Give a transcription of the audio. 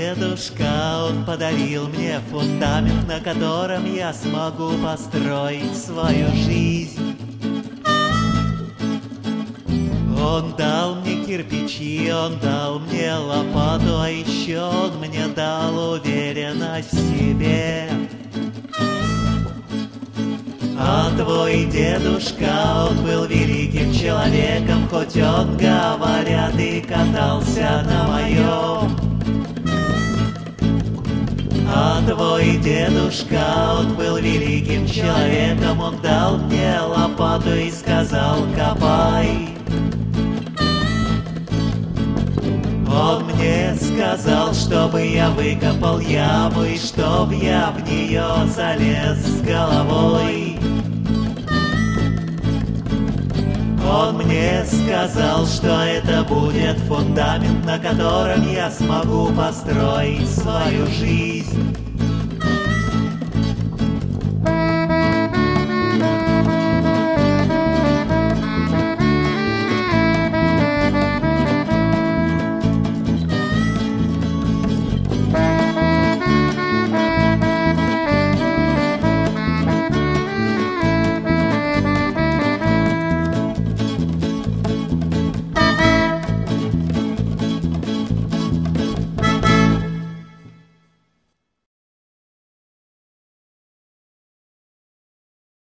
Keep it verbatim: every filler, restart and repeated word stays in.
дедушка, он подарил мне фундамент, на котором я смогу построить свою жизнь. Он дал мне кирпичи, он дал мне лопату, а еще он мне дал уверенность в себе. А твой дедушка, он был великим человеком, хоть он, говорят, и катался на моем. А твой дедушка, он был великим человеком, он дал мне лопату и сказал: копай. Он мне сказал, чтобы я выкопал яму и чтоб я в нее залез с головой. Он мне сказал, что это будет фундамент, на котором я смогу построить свою жизнь.